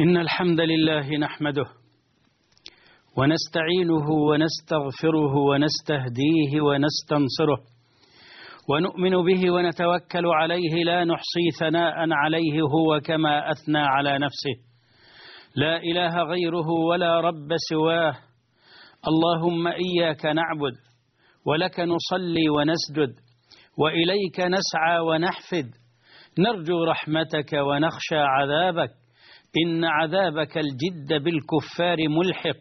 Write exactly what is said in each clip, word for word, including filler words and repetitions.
إن الحمد لله نحمده ونستعينه ونستغفره ونستهديه ونستنصره ونؤمن به ونتوكل عليه لا نحصي ثناء عليه هو كما أثنى على نفسه. لا إله غيره ولا رب سواه. اللهم إياك نعبد ولك نصلي ونسجد وإليك نسعى ونحفد، نرجو رحمتك ونخشى عذابك، إن عذابك الجد بالكفار ملحق.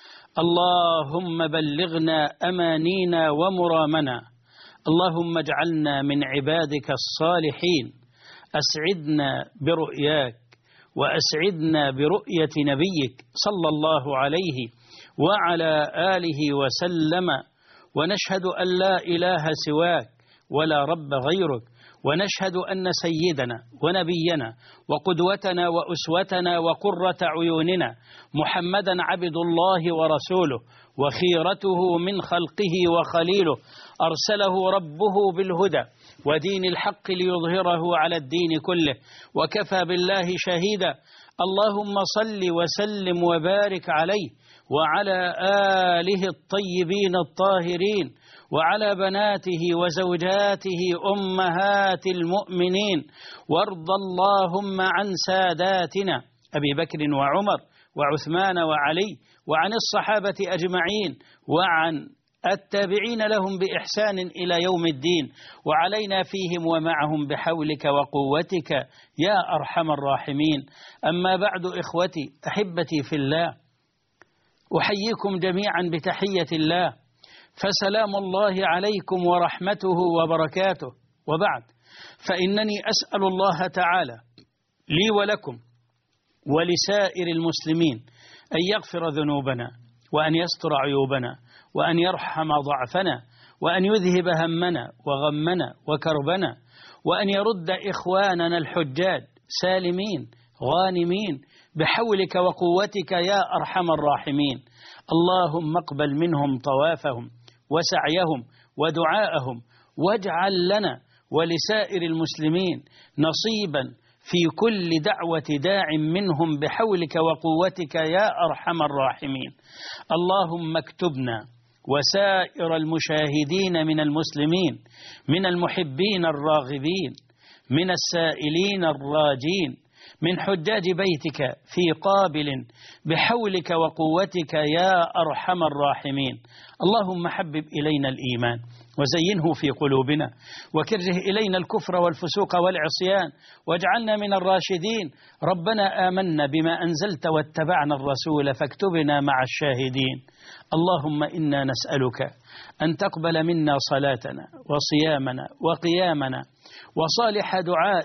اللهم بلغنا أمانينا ومرامنا، اللهم اجعلنا من عبادك الصالحين، أسعدنا برؤياك وأسعدنا برؤية نبيك صلى الله عليه وعلى آله وسلم، ونشهد أن لا إله سواك ولا رب غيرك، ونشهد أن سيدنا ونبينا وقدوتنا وأسوتنا وقرة عيوننا محمدا عبد الله ورسوله وخيرته من خلقه وخليله، أرسله ربه بالهدى ودين الحق ليظهره على الدين كله، وكفى بالله شهيدا. اللهم صل وسلم وبارك عليه وعلى آله الطيبين الطاهرين وعلى بناته وزوجاته أمهات المؤمنين، وارض اللهم عن ساداتنا أبي بكر وعمر وعثمان وعلي وعن الصحابة أجمعين وعن التابعين لهم بإحسان إلى يوم الدين، وعلينا فيهم ومعهم بحولك وقوتك يا أرحم الراحمين. أما بعد إخوتي أحبتي في الله، أحييكم جميعا بتحية الله، فسلام الله عليكم ورحمته وبركاته. وبعد، فإنني أسأل الله تعالى لي ولكم ولسائر المسلمين أن يغفر ذنوبنا وأن يستر عيوبنا وأن يرحم ضعفنا وأن يذهب همنا وغمنا وكربنا، وأن يرد إخواننا الحجاج سالمين غانمين بحولك وقوتك يا أرحم الراحمين. اللهم اقبل منهم طوافهم وسعيهم ودعاءهم، واجعل لنا ولسائر المسلمين نصيبا في كل دعوة داع منهم بحولك وقوتك يا أرحم الراحمين. اللهم اكتبنا وسائر المشاهدين من المسلمين، من المحبين الراغبين، من السائلين الراجين، من حجاج بيتك في قابل بحولك وقوتك يا أرحم الراحمين. اللهم حبب إلينا الإيمان وزينه في قلوبنا، وكره إلينا الكفر والفسوق والعصيان، واجعلنا من الراشدين. ربنا آمنا بما أنزلت واتبعنا الرسول فاكتبنا مع الشاهدين. اللهم إنا نسألك أن تقبل منا صلاتنا وصيامنا وقيامنا وصالح دعاء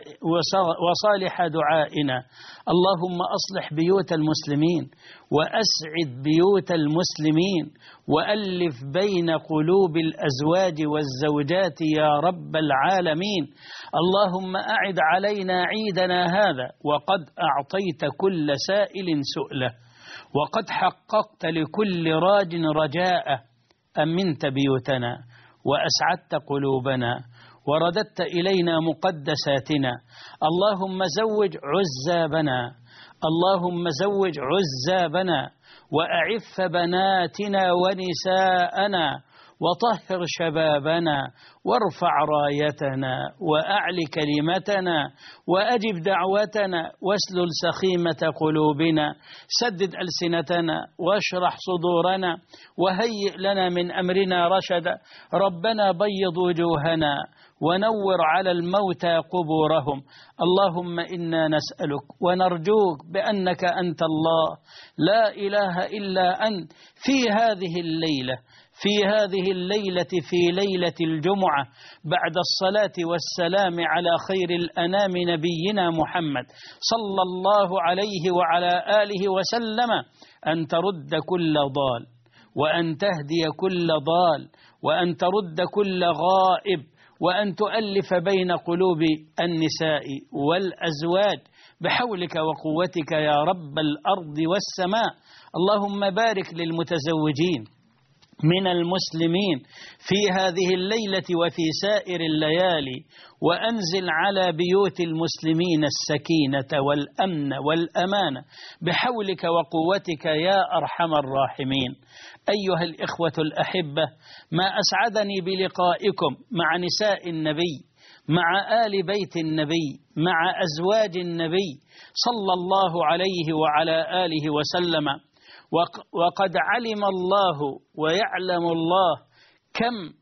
وصالح دعائنا. اللهم أصلح بيوت المسلمين وأسعد بيوت المسلمين، وألف بين قلوب الأزواج والزوجات يا رب العالمين. اللهم أعد علينا عيدنا هذا وقد أعطيت كل سائل سؤله، وقد حققت لكل راج رجاءه، أمنت بيوتنا وأسعدت قلوبنا ورددت إلينا مقدساتنا. اللهم زوج عزابنا، اللهم زوج عزابنا، وأعف بناتنا ونساءنا، وطهر شبابنا، وارفع رايتنا، وأعل كلمتنا، وأجب دعوتنا، واسلل سخيمة قلوبنا، سدد ألسنتنا، واشرح صدورنا، وهيئ لنا من أمرنا رشدا. ربنا بيض وجوهنا ونور على الموتى قبورهم. اللهم إنا نسألك ونرجوك بأنك أنت الله لا إله إلا أنت في هذه الليلة في هذه الليلة في ليلة الجمعة بعد الصلاة والسلام على خير الأنام نبينا محمد صلى الله عليه وعلى آله وسلم، أن ترد كل ضال، وأن تهدي كل ضال، وأن ترد كل غائب، وأن تؤلف بين قلوب النساء والأزواج بحولك وقوتك يا رب الأرض والسماء. اللهم بارك للمتزوجين من المسلمين في هذه الليلة وفي سائر الليالي، وأنزل على بيوت المسلمين السكينة والأمن والأمان بحولك وقوتك يا أرحم الراحمين. أيها الإخوة الأحبة، ما أسعدني بلقائكم مع نساء النبي، مع آل بيت النبي، مع أزواج النبي صلى الله عليه وعلى آله وسلم. وقد علم الله ويعلم الله كم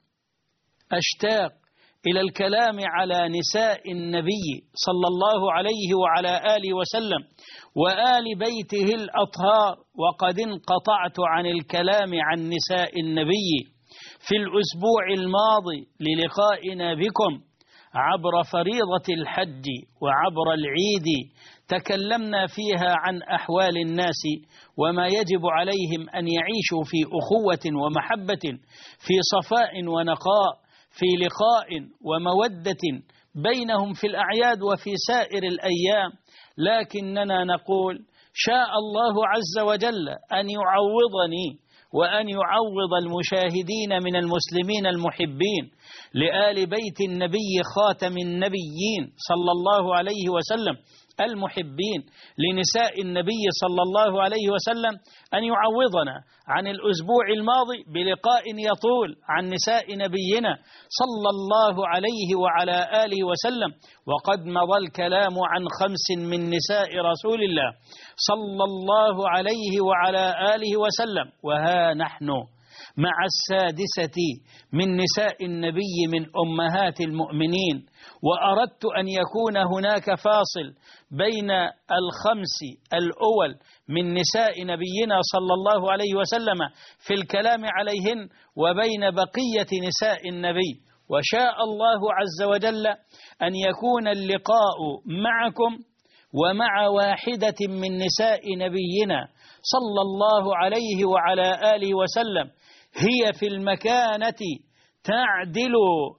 أشتاق إلى الكلام على نساء النبي صلى الله عليه وعلى آله وسلم وآل بيته الأطهار، وقد انقطعت عن الكلام عن نساء النبي في الأسبوع الماضي للقائنا بكم عبر فريضة الحج وعبر العيد. تكلمنا فيها عن أحوال الناس وما يجب عليهم أن يعيشوا في أخوة ومحبة، في صفاء ونقاء، في لقاء ومودة بينهم في الأعياد وفي سائر الأيام. لكننا نقول شاء الله عز وجل أن يعوضني وأن يعوض المشاهدين من المسلمين المحبين لآل بيت النبي خاتم النبيين صلى الله عليه وسلم المحبين لنساء النبي صلى الله عليه وسلم أن يعوضنا عن الأسبوع الماضي بلقاء يطول عن نساء نبينا صلى الله عليه وعلى آله وسلم. وقد مضى الكلام عن خمس من نساء رسول الله صلى الله عليه وعلى آله وسلم، وها نحن مع السادسة من نساء النبي من أمهات المؤمنين. وأردت أن يكون هناك فاصل بين الخمس الأول من نساء نبينا صلى الله عليه وسلم في الكلام عليهن وبين بقية نساء النبي. وشاء الله عز وجل أن يكون اللقاء معكم ومع واحدة من نساء نبينا صلى الله عليه وعلى آله وسلم هي في المكانة تعدل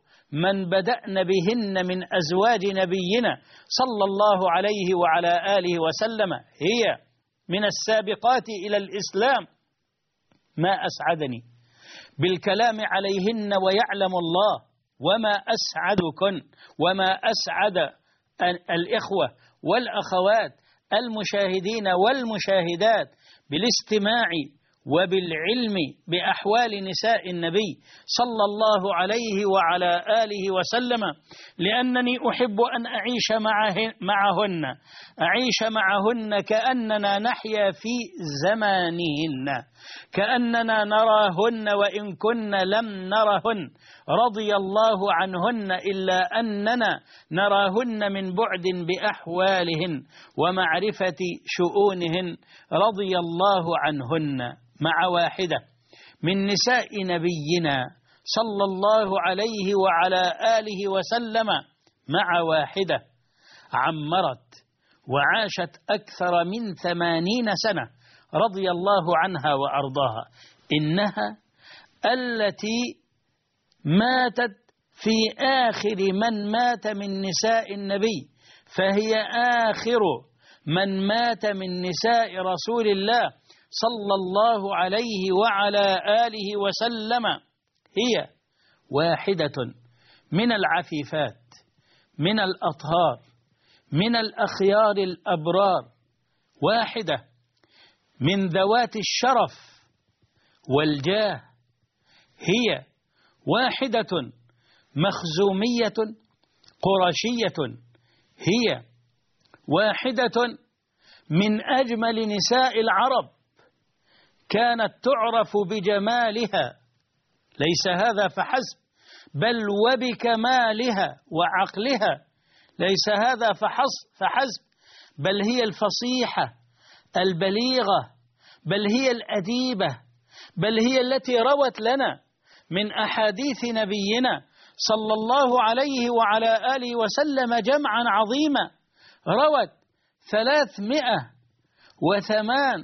من بدأنا بهن من أزواج نبينا صلى الله عليه وعلى آله وسلم، هي من السابقات إلى الإسلام. ما أسعدني بالكلام عليهن ويعلم الله، وما أسعدكن وما أسعد الإخوة والأخوات المشاهدين والمشاهدات بالاستماع وبالعلم بأحوال نساء النبي صلى الله عليه وعلى آله وسلم، لأنني أحب أن أعيش معهن أعيش معهن كأننا نحيا في زمانهن، كأننا نراهن وإن كنا لم نرهن رضي الله عنهن، إلا أننا نراهن من بعد بأحوالهن ومعرفة شؤونهن رضي الله عنهن. مع واحدة من نساء نبينا صلى الله عليه وعلى آله وسلم، مع واحدة عمرت وعاشت أكثر من ثمانين سنة رضي الله عنها وأرضاها، إنها التي ماتت في آخر من مات من نساء النبي، فهي آخر من مات من نساء رسول الله صلى الله عليه وعلى آله وسلم. هي واحدة من العفيفات، من الأطهار، من الأخيار الأبرار، واحدة من ذوات الشرف والجاه، هي واحدة مخزومية قرشية، هي واحدة من أجمل نساء العرب، كانت تعرف بجمالها، ليس هذا فحسب بل وبكمالها وعقلها، ليس هذا فحسب بل هي الفصيحة البليغة، بل هي الأديبة، بل هي التي روت لنا من أحاديث نبينا صلى الله عليه وعلى آله وسلم جمعا عظيما، روت ثلاثمائة وثمان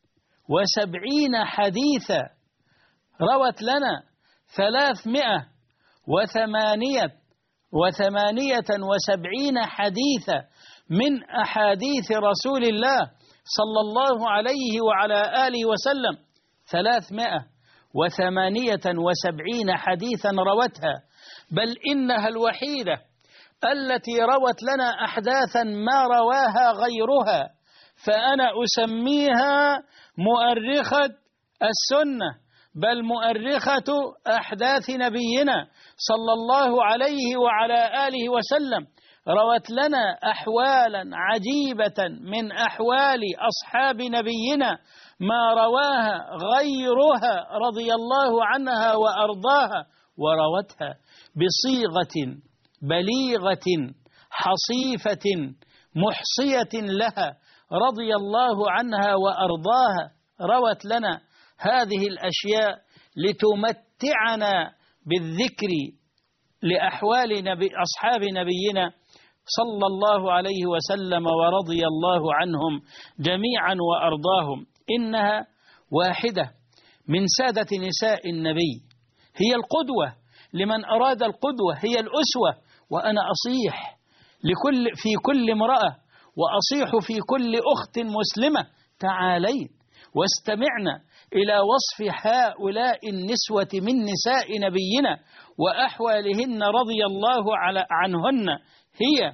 وسبعين حديثا، روت لنا ثلاثمائة وثمانية وثمانية وسبعين حديثا من أحاديث رسول الله صلى الله عليه وعلى آله وسلم، ثلاثمائة وثمانية وسبعين حديثا روتها، بل إنها الوحيدة التي روت لنا أحداثا ما رواها غيرها، فأنا أسميها مؤرخة السنة، بل مؤرخة أحداث نبينا صلى الله عليه وعلى آله وسلم. روت لنا أحوالا عجيبة من أحوال أصحاب نبينا ما رواها غيرها رضي الله عنها وأرضاها، وروتها بصيغة بليغة حصيفة محصية لها رضي الله عنها وأرضاها. روت لنا هذه الأشياء لتمتعنا بالذكر لأحوال نبي أصحاب نبينا صلى الله عليه وسلم ورضي الله عنهم جميعا وأرضاهم. إنها واحدة من سادة نساء النبي، هي القدوة لمن أراد القدوة، هي الأسوة. وأنا أصيح لكل في كل امرأة، وأصيح في كل أخت مسلمة، تعالين واستمعنا إلى وصف هؤلاء النسوة من نساء نبينا وأحوالهن رضي الله عنهن. هي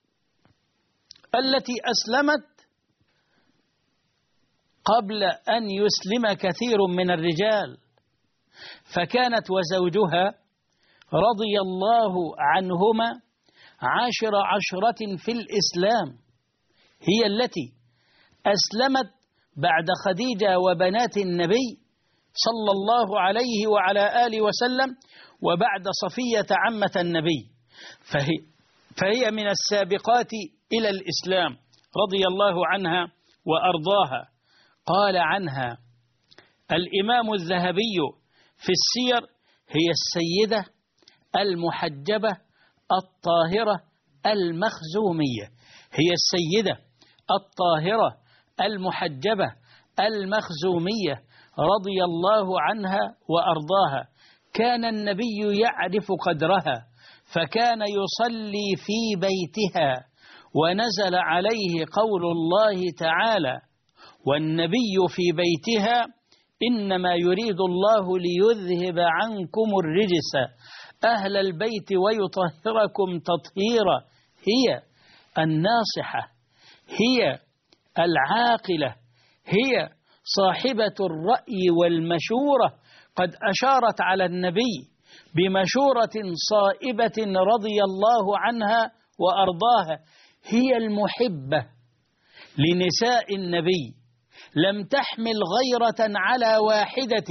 التي أسلمت قبل أن يسلم كثير من الرجال، فكانت وزوجها رضي الله عنهما عاشر عشرة في الإسلام، هي التي أسلمت بعد خديجة وبنات النبي صلى الله عليه وعلى آله وسلم، وبعد صفية عمة النبي، فهي, فهي من السابقات إلى الإسلام رضي الله عنها وأرضاها. قال عنها الإمام الذهبي في السير: هي السيدة المحجبة الطاهرة المخزومية. هي السيدة الطاهرة المحجبة المخزومية رضي الله عنها وأرضاها. كان النبي يعرف قدرها، فكان يصلي في بيتها، ونزل عليه قول الله تعالى: والنبي في بيتها إنما يريد الله ليذهب عنكم الرجس أهل البيت ويطهركم تطهيرا. هي الناصحة، هي العاقلة، هي صاحبة الرأي والمشورة، قد أشارت على النبي بمشورة صائبة رضي الله عنها وأرضاها. هي المحبة لنساء النبي، لم تحمل غيرة على واحدة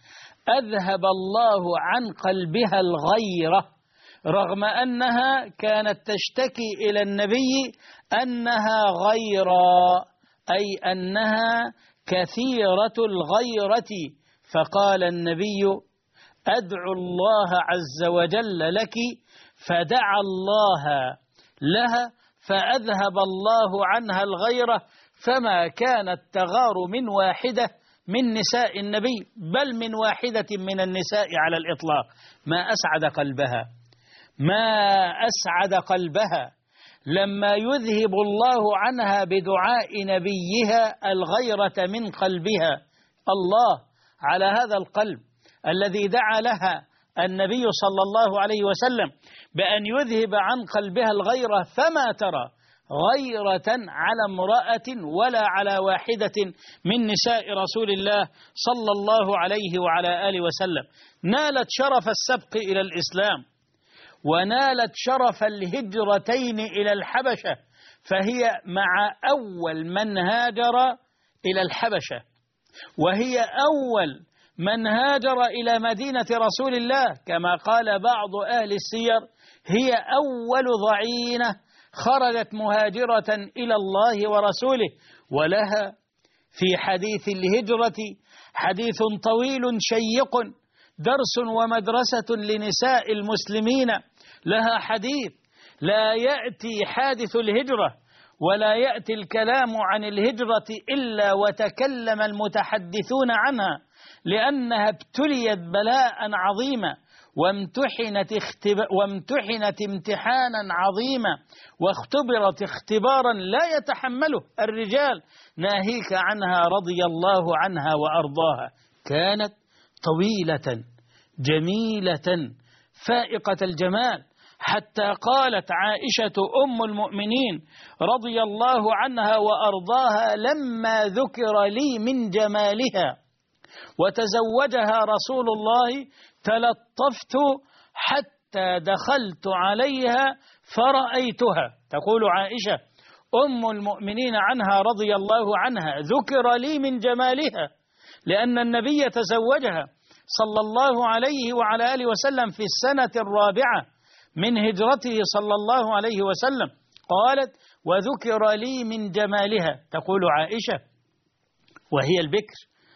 أذهب الله عن قلبها الغيرة، رغم أنها كانت تشتكي إلى النبي أنها غيرة، أي أنها كثيرة الغيرة. فقال النبي: أدعو الله عز وجل لك، فدعا الله لها فأذهب الله عنها الغيرة، فما كانت تغار من واحدة من نساء النبي، بل من واحدة من النساء على الإطلاق. ما أسعد قلبها، ما أسعد قلبها لما يذهب الله عنها بدعاء نبيها الغيرة من قلبها. الله على هذا القلب الذي دعا لها النبي صلى الله عليه وسلم بأن يذهب عن قلبها الغيرة، فما ترى غيرة على امرأة ولا على واحدة من نساء رسول الله صلى الله عليه وعلى آله وسلم. نالت شرف السبق إلى الإسلام، ونالت شرف الهجرتين إلى الحبشة، فهي مع أول من هاجر إلى الحبشة، وهي أول من هاجر إلى مدينة رسول الله، كما قال بعض أهل السير: هي أول ضعينة خرجت مهاجرة إلى الله ورسوله. ولها في حديث الهجرة حديث طويل شيق، درس ومدرسة لنساء المسلمين. لها حديث لا يأتي حادث الهجرة ولا يأتي الكلام عن الهجرة إلا وتكلم المتحدثون عنها، لأنها ابتليت بلاء عظيما، وامتحنت, اختب... وامتحنت امتحانا عظيما، واختبرت اختبارا لا يتحمله الرجال، ناهيك عنها رضي الله عنها وأرضاها. كانت طويلة جميلة فائقة الجمال، حتى قالت عائشة أم المؤمنين رضي الله عنها وأرضاها لما ذكر لي من جمالها وتزوجها رسول الله تلطفت حتى دخلت عليها فرأيتها. تقول عائشة أم المؤمنين عنها رضي الله عنها ذكر لي من جمالها لأن النبي تزوجها صلى الله عليه وعلى آله وسلم في السنة الرابعة من هجرته صلى الله عليه وسلم. قالت وذكر لي من جمالها، تقول عائشة وهي البكر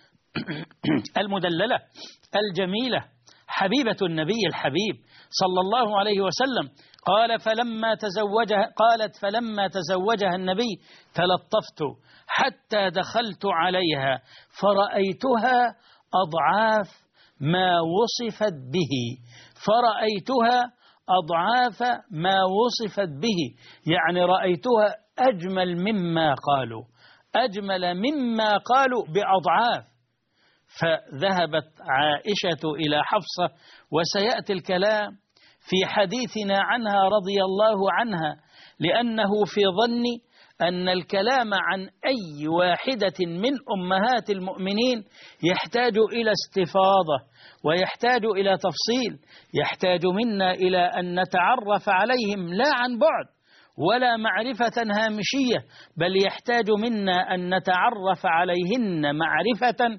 المدللة الجميلة حبيبة النبي الحبيب صلى الله عليه وسلم. قال فلما تزوجها قالت فلما تزوجها النبي تلطفت حتى دخلت عليها فرأيتها أضعاف ما وصفت به فرأيتها أضعاف ما وصفت به يعني رأيتها أجمل مما قالوا أجمل مما قالوا بأضعاف. فذهبت عائشة إلى حفصة، وسيأتي الكلام في حديثنا عنها رضي الله عنها، لأنه في ظني أن الكلام عن أي واحدة من أمهات المؤمنين يحتاج إلى استفاضة ويحتاج إلى تفصيل، يحتاج منا إلى أن نتعرف عليهم لا عن بعد ولا معرفة هامشية، بل يحتاج منا أن نتعرف عليهن معرفة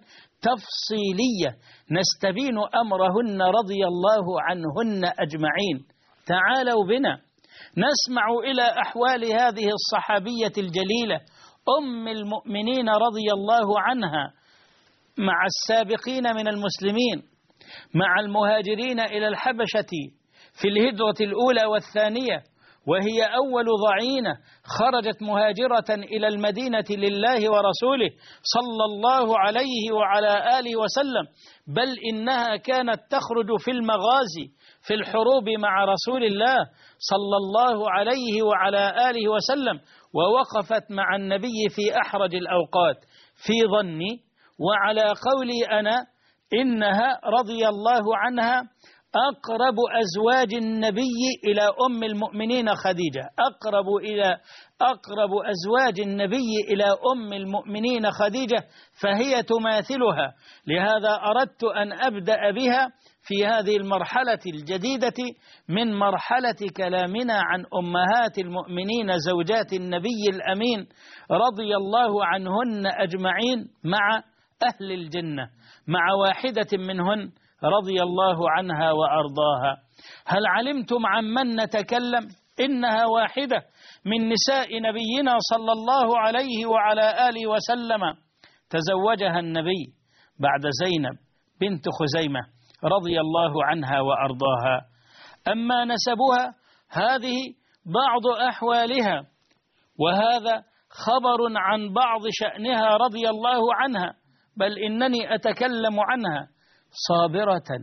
تفصيلية نستبين أمرهن رضي الله عنهن أجمعين. تعالوا بنا نسمع إلى أحوال هذه الصحابية الجليلة أم المؤمنين رضي الله عنها مع السابقين من المسلمين مع المهاجرين إلى الحبشة في الهجرة الأولى والثانية، وهي أول ضعينة خرجت مهاجرة إلى المدينة لله ورسوله صلى الله عليه وعلى آله وسلم، بل إنها كانت تخرج في المغازي في الحروب مع رسول الله صلى الله عليه وعلى آله وسلم، ووقفت مع النبي في أحرج الأوقات. في ظني وعلى قولي أنا إنها رضي الله عنها أقرب أزواج النبي إلى أم المؤمنين خديجة أقرب إلى أقرب أزواج النبي إلى أم المؤمنين خديجة، فهي تماثلها. لهذا أردت أن أبدأ بها في هذه المرحلة الجديدة من مرحلة كلامنا عن أمهات المؤمنين زوجات النبي الأمين رضي الله عنهن أجمعين مع أهل الجنة، مع واحدة منهن رضي الله عنها وأرضاها. هل علمتم عمن نتكلم؟ إنها واحدة من نساء نبينا صلى الله عليه وعلى آله وسلم تزوجها النبي بعد زينب بنت خزيمة رضي الله عنها وأرضاها. أما نسبها هذه بعض أحوالها، وهذا خبر عن بعض شأنها رضي الله عنها، بل إنني أتكلم عنها صابرة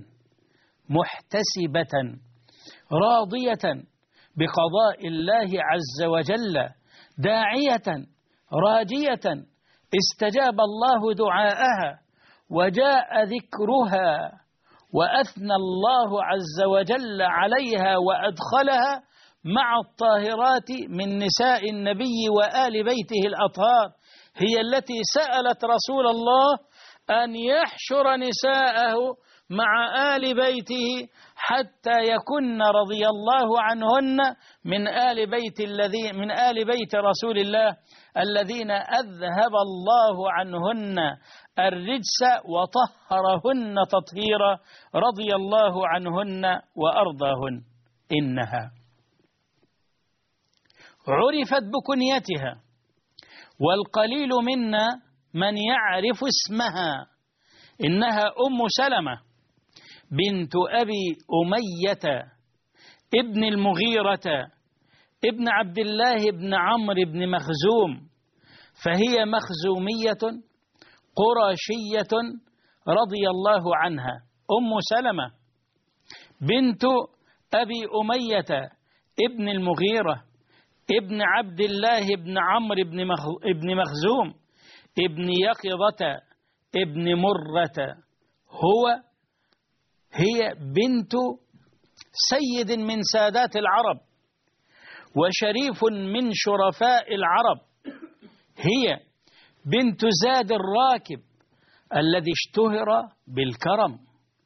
محتسبة راضية بقضاء الله عز وجل، داعية راجية استجاب الله دعاءها وجاء ذكرها وأثنى الله عز وجل عليها وأدخلها مع الطاهرات من نساء النبي وآل بيته الأطهار. هي التي سألت رسول الله أن يحشر نساءه مع آل بيته حتى يكن رضي الله عنهن من آل بيت الذي من آل بيت رسول الله الذين أذهب الله عنهن الرجس وطهرهن تطهيرا رضي الله عنهن وأرضاهن. إنها عرفت بكنيتها، والقليل منا من يعرف اسمها. إنها أم سلمة بنت أبي أمية ابن المغيرة ابن عبد الله بن عمرو بن مخزوم، فهي مخزومية قرشية رضي الله عنها. أم سلمة بنت أبي أمية ابن المغيرة ابن عبد الله بن عمرو بن مخزوم ابن يقظة ابن مرة، هو هي بنت سيد من سادات العرب وشريف من شرفاء العرب، هي بنت زاد الراكب الذي اشتهر بالكرم،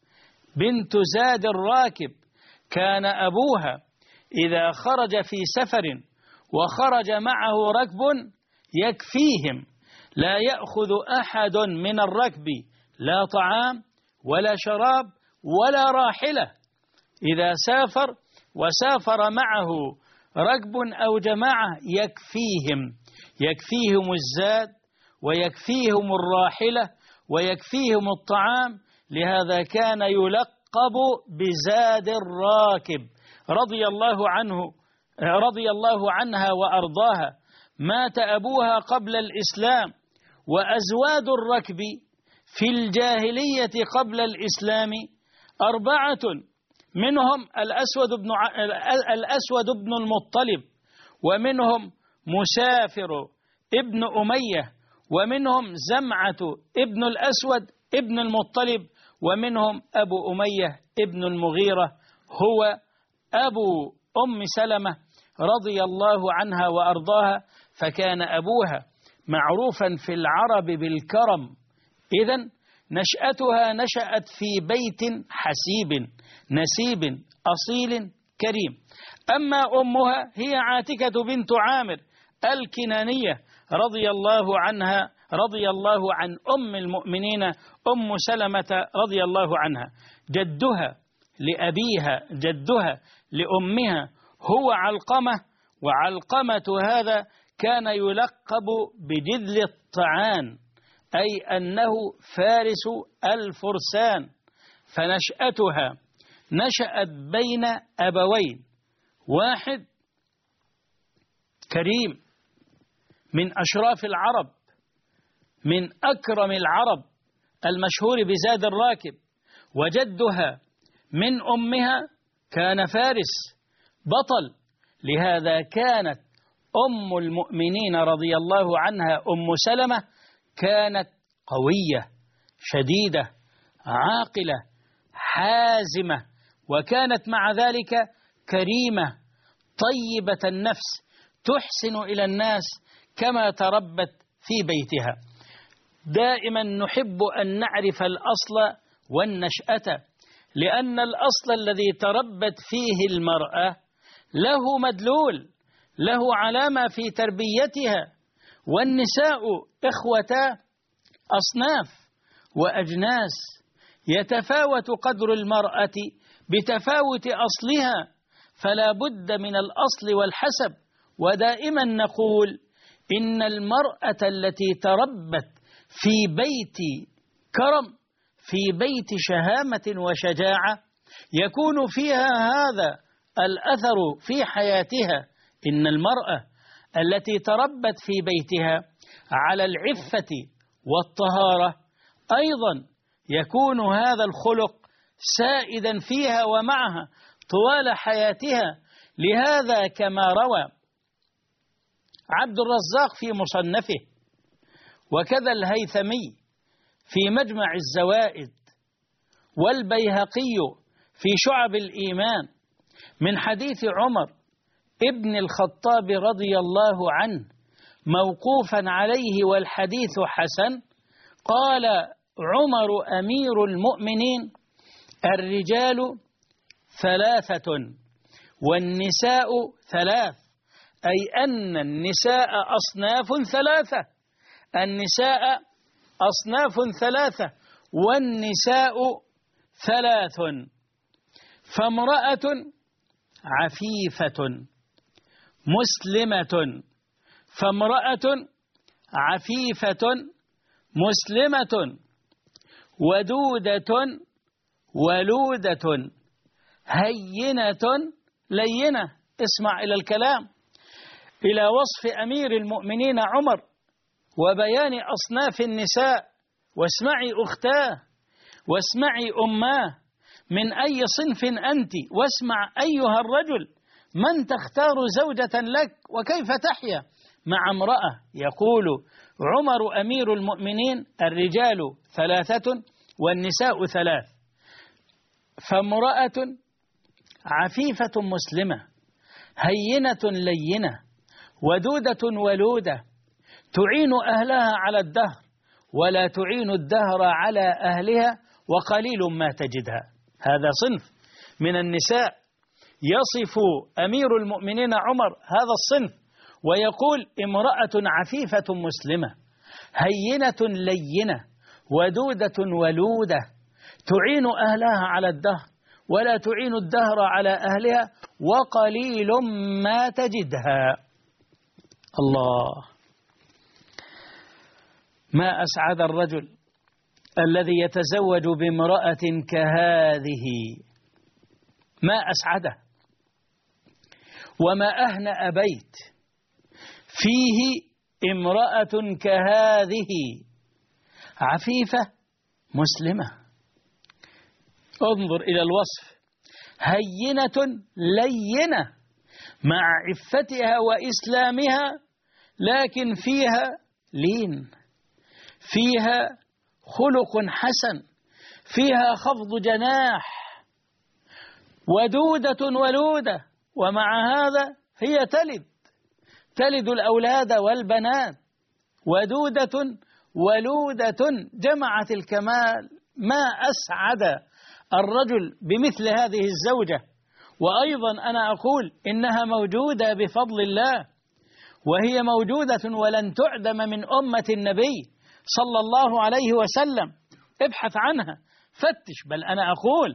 بنت زاد الراكب كان أبوها إذا خرج في سفر وخرج معه ركب يكفيهم، لا يأخذ أحد من الركب لا طعام ولا شراب ولا راحلة، إذا سافر وسافر معه ركب أو جماعة يكفيهم، يكفيهم الزاد ويكفيهم الراحلة ويكفيهم الطعام، لهذا كان يلقب بزاد الراكب رضي الله عنه رضي الله عنها وأرضاها. مات أبوها قبل الإسلام، وأزواد الركب في الجاهلية قبل الإسلام أربعة، منهم الأسود بن الأسود بن المطلب، ومنهم مسافر ابن أمية، ومنهم زمعة ابن الأسود ابن المطلب، ومنهم أبو أمية ابن المغيرة هو أبو أم سلمة رضي الله عنها وأرضاها. فكان أبوها معروفا في العرب بالكرم، إذن نشأتها نشأت في بيت حسيب نسيب أصيل كريم. أما أمها هي عاتكة بنت عامر الكنانية رضي الله عنها رضي الله عن أم المؤمنين أم سلمة رضي الله عنها. جدها لأبيها جدها لأمها هو علقمة، وعلقمة هذا كان يلقب بجذل الطعان، أي أنه فارس الفرسان. فنشأتها نشأت بين أبوين، واحد كريم من أشراف العرب من أكرم العرب المشهور بزاد الراكب، وجدها من أمها كان فارس بطل، لهذا كانت أم المؤمنين رضي الله عنها أم سلمة كانت قوية شديدة عاقلة حازمة، وكانت مع ذلك كريمة طيبة النفس تحسن إلى الناس كما تربت في بيتها. دائما نحب أن نعرف الأصل والنشأة، لأن الأصل الذي تربت فيه المرأة له مدلول، له علامة في تربيتها. والنساء إخوة أصناف وأجناس، يتفاوت قدر المرأة بتفاوت أصلها، فلا بد من الأصل والحسب. ودائما نقول إن المرأة التي تربت في بيت كرم، في بيت شهامة وشجاعة، يكون فيها هذا الأثر في حياتها. إن المرأة التي تربت في بيتها على العفة والطهارة أيضا يكون هذا الخلق سائدا فيها ومعها طوال حياتها. لهذا كما روى عبد الرزاق في مصنفه، وكذا الهيثمي في مجمع الزوائد، والبيهقي في شعب الإيمان، من حديث عمر ابن الخطاب رضي الله عنه موقوفا عليه والحديث حسن، قال عمر أمير المؤمنين: الرجال ثلاثة والنساء ثلاث، أي أن النساء أصناف ثلاثة، النساء أصناف ثلاثة والنساء ثلاث، فامرأة عفيفة مسلمة، فامرأة عفيفة مسلمة ودودة ولودة هينة لينة. اسمع إلى الكلام، إلى وصف أمير المؤمنين عمر وبيان أصناف النساء. واسمعي أختاه واسمعي أماه، من أي صنف أنت، واسمع أيها الرجل من تختار زوجة لك وكيف تحيا مع امرأة. يقول عمر أمير المؤمنين: الرجال ثلاثة والنساء ثلاث، فامرأة عفيفة مسلمة هينة لينة ودودة ولودة تعين أهلها على الدهر ولا تعين الدهر على أهلها وقليل ما تجدها. هذا صنف من النساء يصف أمير المؤمنين عمر هذا الصنف ويقول امرأة عفيفة مسلمة هينة لينة ودودة ولودة تعين أهلها على الدهر ولا تعين الدهر على أهلها وقليل ما تجدها. الله، ما أسعد الرجل الذي يتزوج بامرأة كهذه، ما أسعده وما أهنأ بيت فيه امرأة كهذه عفيفة مسلمة. انظر إلى الوصف، هينة لينة مع عفتها وإسلامها، لكن فيها لين، فيها خلق حسن، فيها خفض جناح، ودودة ولودة، ومع هذا هي تلد تلد الأولاد والبنات، ودودة ولودة جمعت الكمال. ما أسعد الرجل بمثل هذه الزوجة. وأيضا أنا أقول إنها موجودة بفضل الله، وهي موجودة ولن تعدم من أمة النبي صلى الله عليه وسلم. ابحث عنها، فتش، بل أنا أقول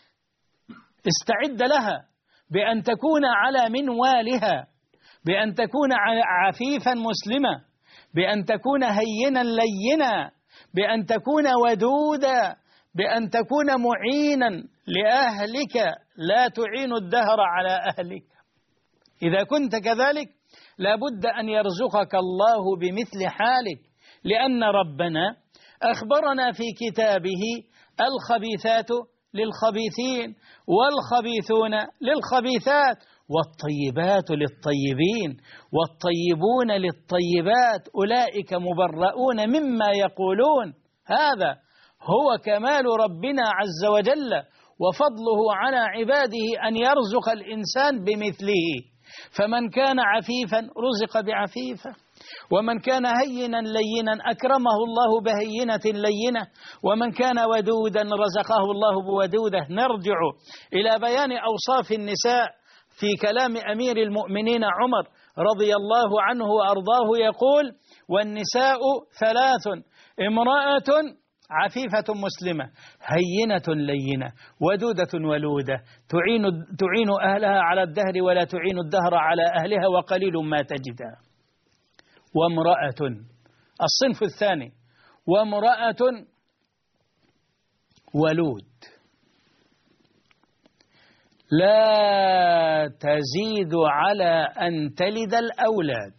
استعد لها بأن تكون على منوالها، بأن تكون عفيفا مسلمة، بأن تكون هينا لينا، بأن تكون ودودا، بأن تكون معينا لأهلك لا تعين الدهر على أهلك. إذا كنت كذلك لابد أن يرزقك الله بمثل حالك، لأن ربنا أخبرنا في كتابه الخبيثات للخبيثين والخبيثون للخبيثات والطيبات للطيبين والطيبون للطيبات أولئك مبرؤون مما يقولون. هذا هو كمال ربنا عز وجل وفضله على عباده أن يرزق الإنسان بمثله. فمن كان عفيفا رزق بعفيفة، ومن كان هينا لينا أكرمه الله بهينة لينة، ومن كان ودودا رزقه الله بودودة. نرجع إلى بيان أوصاف النساء في كلام أمير المؤمنين عمر رضي الله عنه وأرضاه، يقول: والنساء ثلاث: امرأة عفيفة مسلمة هينة لينة ودودة ولودة تعين, تعين أهلها على الدهر ولا تعين الدهر على أهلها وقليل ما تجدها. وامرأة، الصنف الثاني، وامرأة ولود لا تزيد على أن تلد الأولاد.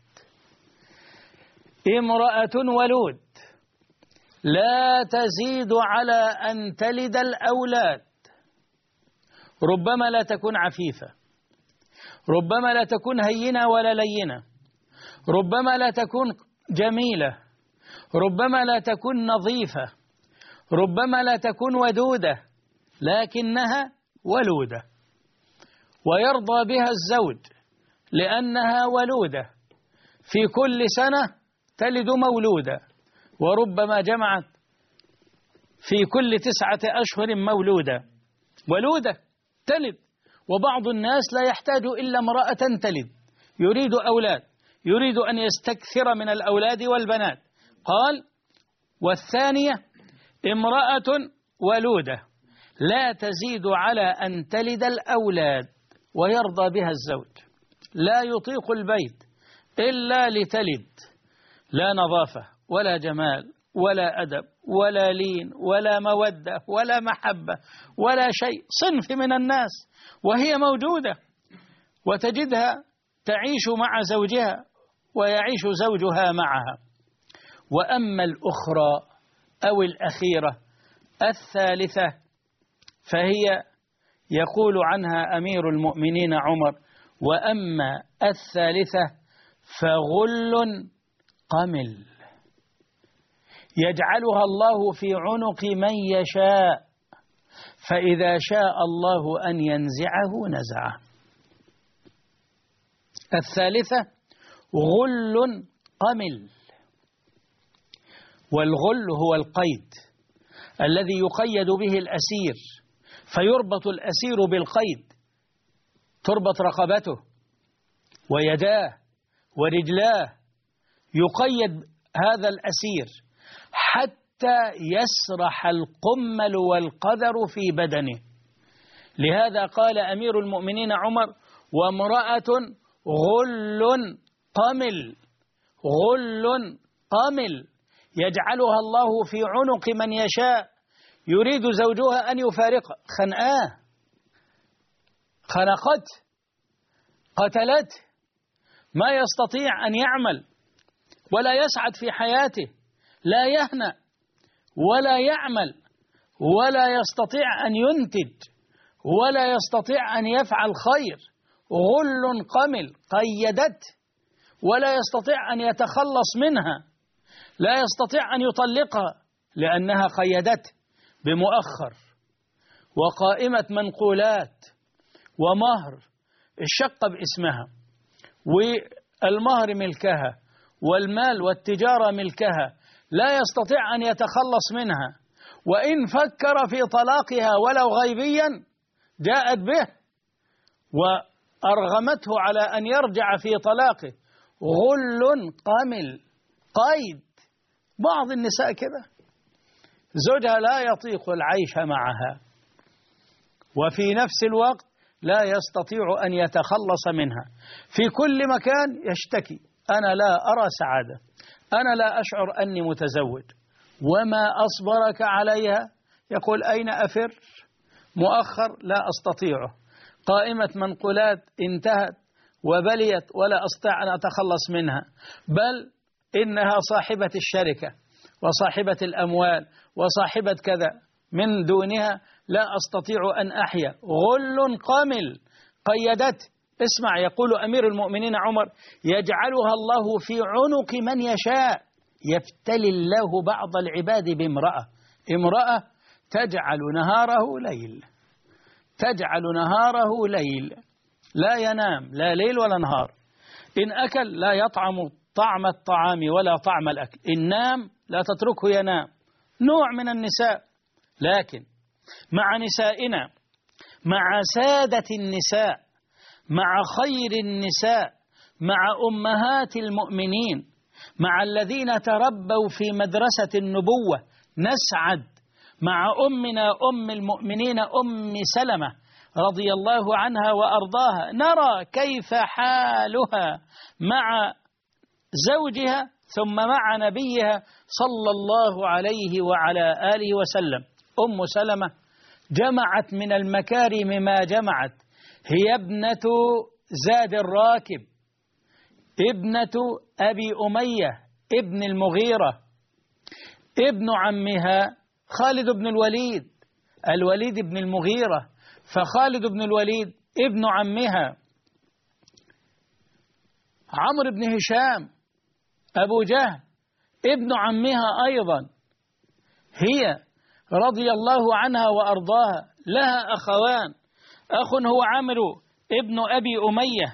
امرأة ولود لا تزيد على أن تلد الأولاد. ربما لا تكون عفيفة، ربما لا تكون هينة ولا لينة، ربما لا تكون جميلة، ربما لا تكون نظيفة، ربما لا تكون ودودة، لكنها ولودة ويرضى بها الزوج لأنها ولودة. في كل سنة تلد مولودة، وربما جمعت في كل تسعة أشهر مولودة. ولودة تلد، وبعض الناس لا يحتاج إلا امرأة تلد، يريد أولاد، يريد أن يستكثر من الأولاد والبنات. قال: والثانية امرأة ولودة لا تزيد على أن تلد الأولاد ويرضى بها الزوج، لا يطيق البيت إلا لتلد، لا نظافة ولا جمال ولا أدب ولا لين ولا مودة ولا محبة ولا شيء. صنف من الناس وهي موجودة، وتجدها تعيش مع زوجها ويعيش زوجها معها. وأما الأخرى أو الأخيرة الثالثة فهي يقول عنها أمير المؤمنين عمر: وأما الثالثة فغل قمل يجعلها الله في عنق من يشاء فإذا شاء الله أن ينزعه نزعه. الثالثة غل قمل، والغل هو القيد الذي يقيد به الأسير، فيربط الأسير بالقيد، تربط رقبته ويداه ورجلاه، يقيد هذا الأسير حتى يسرح القمل والقذر في بدنه. لهذا قال أمير المؤمنين عمر: وامرأة غل قمل، غل قمل يجعلها الله في عنق من يشاء، يريد زوجها أن يفارقه، خنقاه، خنقته، قتلته، ما يستطيع أن يعمل ولا يسعد في حياته، لا يهنأ ولا يعمل ولا يستطيع أن ينتج ولا يستطيع أن يفعل خير. غل قمل قيدت ولا يستطيع أن يتخلص منها، لا يستطيع أن يطلقها لأنها قيدت بمؤخر وقائمة منقولات ومهر، الشقة باسمها والمهر ملكها والمال والتجارة ملكها، لا يستطيع أن يتخلص منها، وإن فكر في طلاقها ولو غيبيا جاءت به وأرغمته على أن يرجع في طلاقه. غل قمل قيد. بعض النساء كده زوجها لا يطيق العيش معها وفي نفس الوقت لا يستطيع أن يتخلص منها، في كل مكان يشتكي: أنا لا أرى سعادة، أنا لا أشعر أني متزوج، وما أصبرك عليها؟ يقول: أين أفر؟ مؤخر لا أستطيعه، قائمة منقولات انتهت وبليت ولا أستطيع أن أتخلص منها، بل إنها صاحبة الشركة وصاحبة الأموال وصاحبة كذا، من دونها لا أستطيع أن أحيا. غل قمل قيدت. اسمع، يقول أمير المؤمنين عمر: يجعلها الله في عنق من يشاء. يفتلي الله بعض العباد بامرأة، امرأة تجعل نهاره ليل، تجعل نهاره ليل، لا ينام لا ليل ولا نهار، إن أكل لا يطعم طعم الطعام ولا طعم الأكل، إن نام لا تتركه ينام. نوع من النساء. لكن مع نسائنا، مع سادة النساء، مع خير النساء، مع أمهات المؤمنين، مع الذين تربوا في مدرسة النبوة، نسعد مع أمنا أم المؤمنين أم سلمة رضي الله عنها وأرضاها، نرى كيف حالها مع زوجها ثم مع نبيها صلى الله عليه وعلى آله وسلم. أم سلمة جمعت من المكارم ما جمعت، هي ابنة زاد الراكب، ابنة أبي أمية ابن المغيرة، ابن عمها خالد بن الوليد، الوليد بن المغيرة، فخالد بن الوليد ابن عمها. عمرو بن هشام أبو جهل ابن عمها أيضا. هي رضي الله عنها وأرضاها لها أخوان، أخ هو عمرو ابن أبي أمية،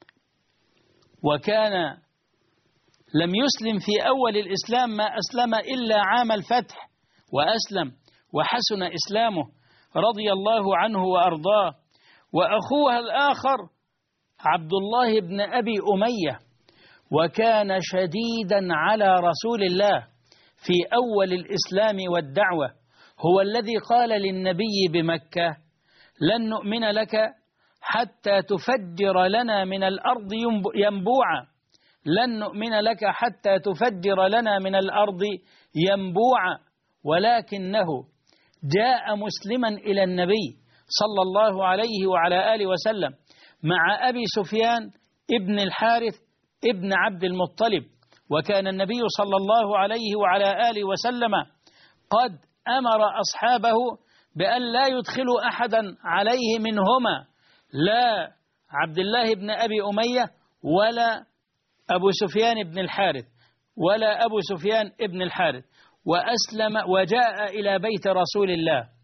وكان لم يسلم في أول الإسلام، ما أسلم إلا عام الفتح وأسلم وحسن إسلامه رضي الله عنه وأرضاه. وأخوها الآخر عبد الله بن أبي أمية، وكان شديدا على رسول الله في أول الإسلام والدعوة، هو الذي قال للنبي بمكة: لن نؤمن لك حتى تفجر لنا من الأرض ينبوعا، لن نؤمن لك حتى تفجر لنا من الأرض ينبوعا. ولكنه جاء مسلما إلى النبي صلى الله عليه وعلى آله وسلم مع أبي سفيان ابن الحارث ابن عبد المطلب، وكان النبي صلى الله عليه وعلى آله وسلم قد أمر أصحابه بأن لا يدخلوا أحدا عليه منهما، لا عبد الله بن أبي أمية ولا أبو سفيان بن الحارث ولا أبو سفيان ابن الحارث. وأسلم وجاء إلى بيت رسول الله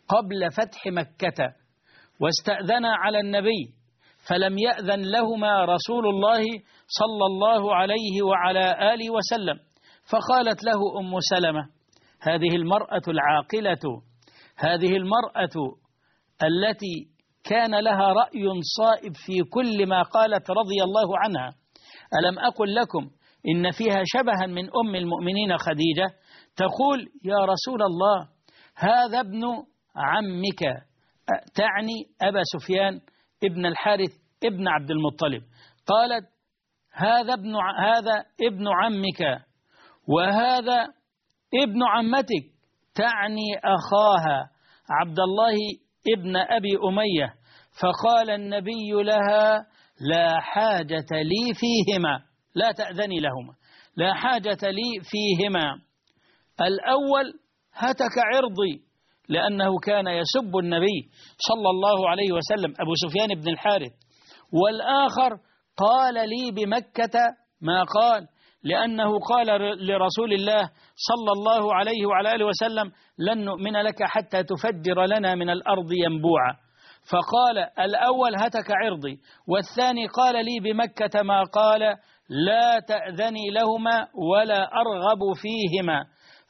قبل فتح مكة واستأذنا على النبي فلم يأذن لهما رسول الله صلى الله عليه وعلى آله وسلم. فقالت له أم سلمة: هذه المرأة العاقلة، هذه المرأة التي كان لها رأي صائب في كل ما قالت رضي الله عنها، ألم أقل لكم إن فيها شبها من أم المؤمنين خديجة؟ تقول: يا رسول الله هذا ابن عمك، تعني أبا سفيان ابن الحارث ابن عبد المطلب. قالت: هذا ابن هذا ابن عمك وهذا ابن عمتك، تعني أخاها عبد الله ابن أبي أمية. فقال النبي لها: لا حاجة لي فيهما، لا تأذني لهما، لا حاجة لي فيهما. الأول هتك عرضي لأنه كان يسب النبي صلى الله عليه وسلم أبو سفيان بن الحارث، والآخر قال لي بمكة ما قال، لأنه قال لرسول الله صلى الله عليه وعلى آله وسلم: لن نؤمن لك حتى تفجر لنا من الأرض ينبوعا. فقال الأول هتك عرضي، والثاني قال لي بمكة ما قال، لا تأذني لهما ولا أرغب فيهما.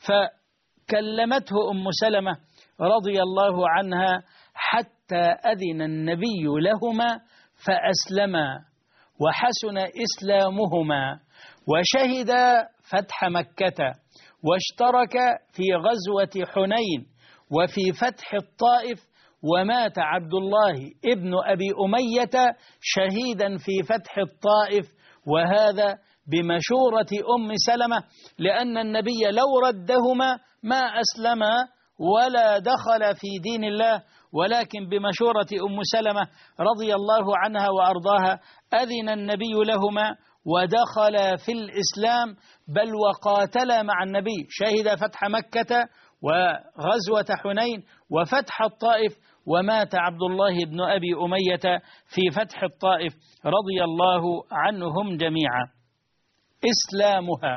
فكلمته أم سلمة رضي الله عنها حتى أذن النبي لهما فأسلما وحسن إسلامهما وشهد فتح مكة واشترك في غزوة حنين وفي فتح الطائف، ومات عبد الله ابن أبي أمية شهيدا في فتح الطائف، وهذا بمشورة أم سلمة، لأن النبي لو ردهما ما أسلما ولا دخل في دين الله، ولكن بمشورة أم سلمة رضي الله عنها وأرضاها أذن النبي لهما ودخل في الإسلام، بل وقاتل مع النبي، شهد فتح مكة وغزوة حنين وفتح الطائف، ومات عبد الله بن أبي أمية في فتح الطائف رضي الله عنهم جميعا. إسلامها: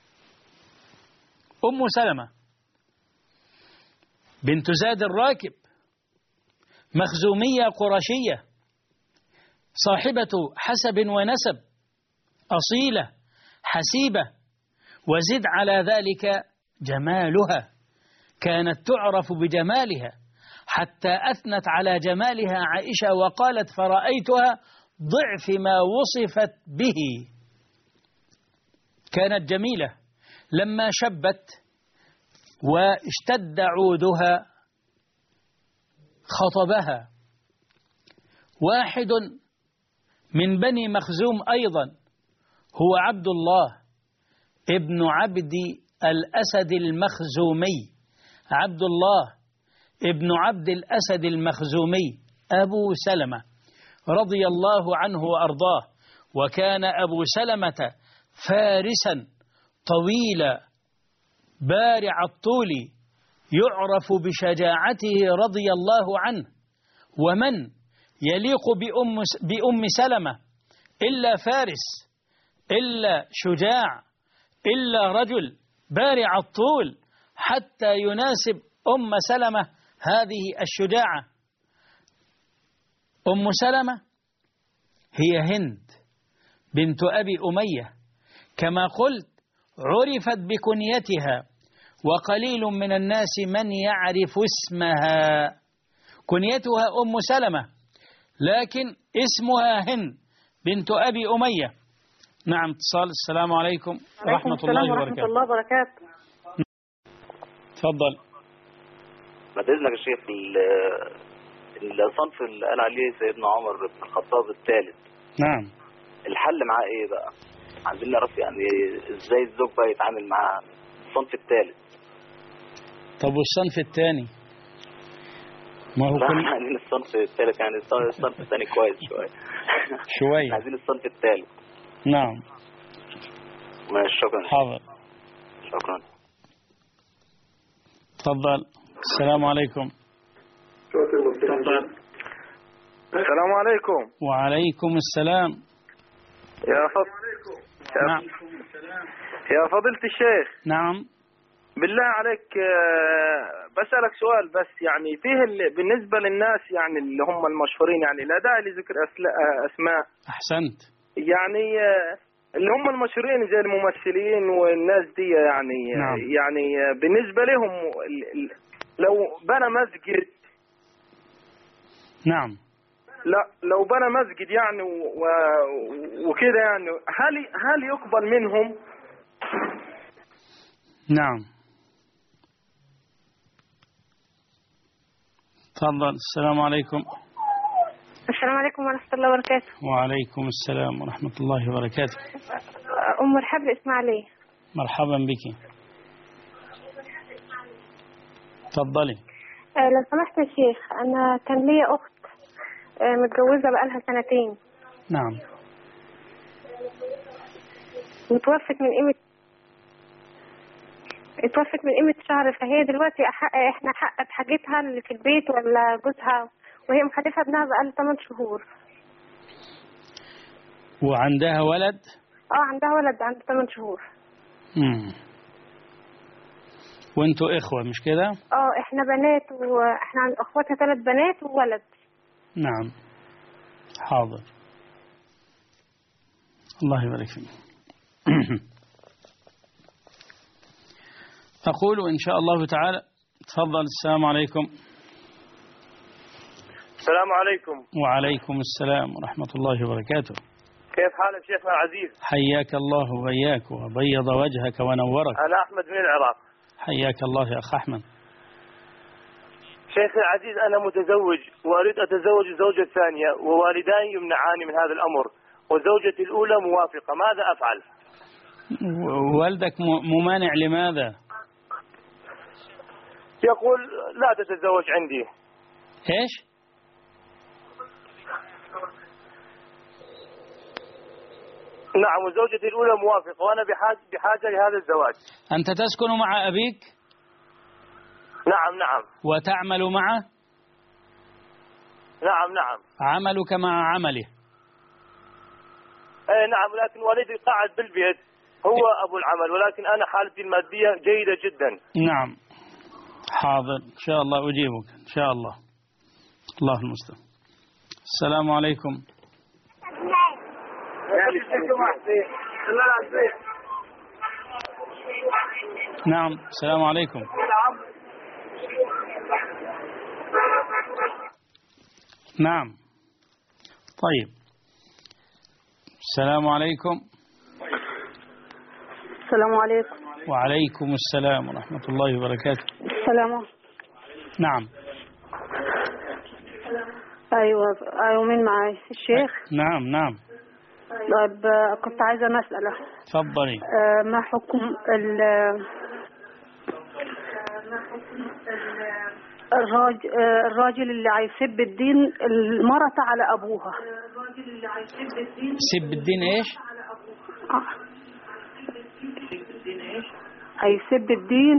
أم سلمة بنت زاد الراكب، مخزومية قرشية، صاحبة حسب ونسب، أصيلة حسيبة، وزد على ذلك جمالها، كانت تعرف بجمالها حتى أثنت على جمالها عائشة وقالت: فرأيتها ضعف ما وصفت به. كانت جميلة، لما شبت واشتد عودها خطبها واحد من بني مخزوم أيضا، هو عبد الله ابن عبد الأسد المخزومي، عبد الله ابن عبد الأسد المخزومي أبو سلمة رضي الله عنه وأرضاه. وكان أبو سلمة فارسا طويلا بارع الطول، يعرف بشجاعته رضي الله عنه. ومن يليق بأم, بأم سلمة إلا فارس، إلا شجاع، إلا رجل بارع الطول حتى يناسب أم سلمة هذه الشجاعة. أم سلمة هي هند بنت أبي أمية، كما قلت عرفت بكنيتها، وقليل من الناس من يعرف اسمها. كنيتها أم سلمة لكن اسمها هند بنت أبي أمية. نعم، اتصال. السلام عليكم ورحمة الله وبركاته. ورحمة الله وبركاته. تفضل. بعد إذنك يا شيخ، الصنف اللي قال عليه سيدنا عمر بن الخطاب الثالث، نعم، الحل معاه ايه بقى؟ عايزين نعرف يعني ازاي الزوج بقى يتعامل مع الصنف الثالث. طب والصنف الثاني؟ ما هو كل عايزين الصنف الثالث، يعني الصنف الثاني كويس شويه شويه عايزين الصنف الثالث. نعم، ماشي، شكرا. حاضر، شكرا. تفضل. السلام عليكم. تفضل. السلام عليكم. وعليكم السلام. يا فضل نعم. يا فضيلة الشيخ. نعم. بالله عليك بسألك سؤال بس، يعني فيه بالنسبة للناس يعني اللي هم المشهورين، يعني لا داعي لذكر أسماء. أحسنت. يعني اللي هم المشهورين زي الممثلين والناس دي، يعني نعم. يعني بالنسبة لهم لو بنى مسجد. نعم. لا لو بنى مسجد يعني وكده، يعني هل هل يقبل منهم؟ نعم. تفضل. السلام عليكم. السلام عليكم ورحمة الله وبركاته. وعليكم السلام ورحمة الله وبركاته. أم مرحبا إسماعيلية. مرحبا بك. تفضلي. أه لو سمحت يا شيخ، أنا كان لي أخت أه متجوزة بقالها سنتين. نعم. متوفت من قيمة اتوفت من قيمة شهر، فهي دلوقتي أحق احنا حقت حاجتها اللي في البيت ولا جوزها، وهي مخلفة ابنها بقالها ثمانية شهور. وعندها ولد؟ اه عندها ولد عنده ثمانية شهور. امم وانتوا اخوة مش كده؟ اه احنا بنات، واحنا عند اخواتها ثلاث بنات وولد. نعم. حاضر. الله يبارك فيك. أقول إن شاء الله تعالى. تفضل. السلام عليكم. السلام عليكم. وعليكم السلام ورحمة الله وبركاته. كيف حالك شيخنا العزيز؟ حياك الله وبياك وبيض وجهك ونورك. أنا أحمد من العراق. حياك الله يا أخ أحمد. شيخي العزيز، أنا متزوج وأريد أتزوج زوجة ثانية، ووالداي يمنعاني من هذا الأمر، وزوجتي الأولى موافقة، ماذا أفعل؟ والدك ممانع لماذا؟ يقول لا تتزوج عندي. إيش؟ نعم، وزوجتي الأولى موافقة، وأنا بحاجة, بحاجة لهذا الزواج. أنت تسكن مع أبيك؟ نعم نعم. وتعمل معه؟ نعم نعم. عملك مع عمله؟ اي نعم، لكن والدي قاعد بالبيت، هو أبو العمل، ولكن أنا حالتي المادية جيدة جدا. نعم. حاضر إن شاء الله أجيبك إن شاء الله. الله المستعان. السلام عليكم. نعم. السلام عليكم. نعم. طيب. السلام عليكم. السلام عليكم. وعليكم السلام ورحمة الله وبركاته. السلام. نعم. أيوة أيوة، مين معي؟ الشيخ؟ نعم نعم. طيب كنت عايزة مسألة. تفضلي. آه ما حكم ال الراجل الراجل اللي هيسب الدين المرأة على أبوها؟ سب الدين إيش؟ هيسب الدين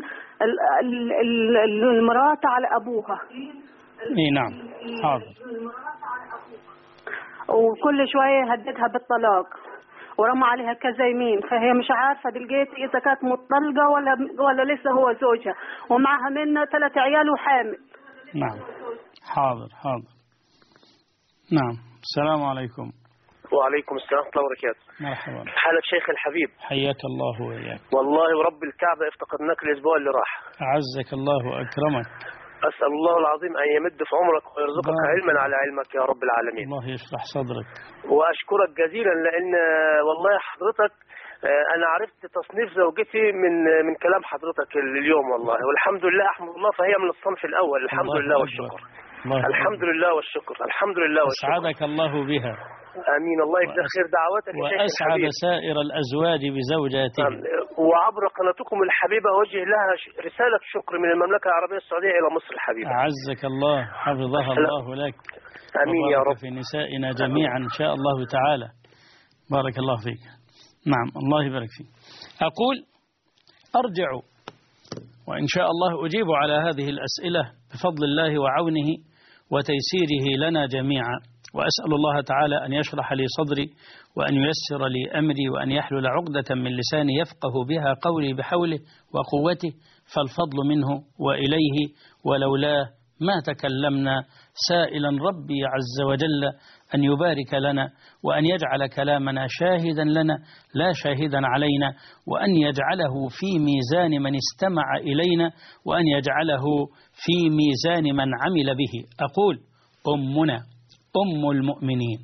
المرأة على أبوها. إيه نعم. حاضر. وكل شوية يهددها بالطلاق ورمى عليها كذا يمين، فهي مش عارفة دلقيت إذا كانت مطلقة ولا ولا لسه هو زوجها، ومعها منها ثلاث عيال وحامل. نعم. حاضر حاضر. نعم. السلام عليكم. وعليكم السلام ورحمة الله وبركاته. مرحبا. حالك شيخ الحبيب؟ حياك الله وإياك. والله ورب الكعبة افتقدناك الأسبوع اللي راح. أعزك الله وأكرمك. أسأل الله العظيم أن يمد في عمرك ويرزقك علما على علمك يا رب العالمين. الله يشرح صدرك. وأشكرك جزيلا، لأن والله حضرتك أنا عرفت تصنيف زوجتي من من كلام حضرتك اليوم والله، والحمد لله أحمد الله، فهي من الصنف الأول. الحمد لله والشكر. الحمد لله والشكر. الحمد لله والشكر. أسعدك الله بها. آمين. الله يجزاك خير دعواتك يا شيخ وأسعد الحبيب. سائر الأزواج بزوجاتهم. وعبر قناتكم الحبيبة أوجه لها رسالة شكر من المملكة العربية السعودية إلى مصر الحبيبة. أعزك الله، حفظها الله لك. آمين يا رب. في نسائنا جميعا إن شاء الله تعالى. بارك الله فيك. نعم. الله يبارك فيك. أقول أرجع وإن شاء الله أجيب على هذه الأسئلة بفضل الله وعونه وتيسيره لنا جميعا، وأسأل الله تعالى أن يشرح لي صدري وأن ييسر لي أمري وأن يحلل عقدة من لساني يفقه بها قولي بحوله وقوته، فالفضل منه وإليه، ولولاه ما تكلمنا، سائلا ربي عز وجل أن يبارك لنا وأن يجعل كلامنا شاهدا لنا لا شاهدا علينا، وأن يجعله في ميزان من استمع إلينا، وأن يجعله في ميزان من عمل به. أقول أمنا أم المؤمنين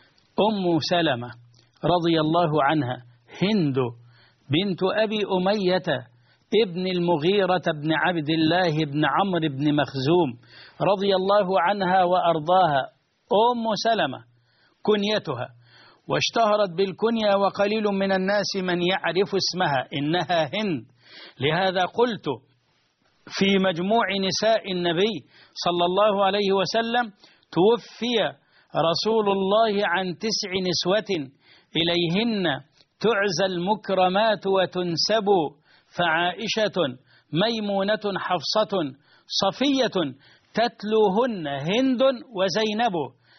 أم سلمة رضي الله عنها هند بنت أبي أمية ابن المغيرة بن عبد الله بن عمرو بن مخزوم رضي الله عنها وأرضاها، أم سلمة كنيتها، واشتهرت بالكنية وقليل من الناس من يعرف اسمها، إنها هند. لهذا قلت في مجموع نساء النبي صلى الله عليه وسلم توفي رسول الله عن تسع نسوة إليهن تعزى المكرمات وتنسب، فعائشة ميمونة حفصة صفية تتلوهن هند وزينب،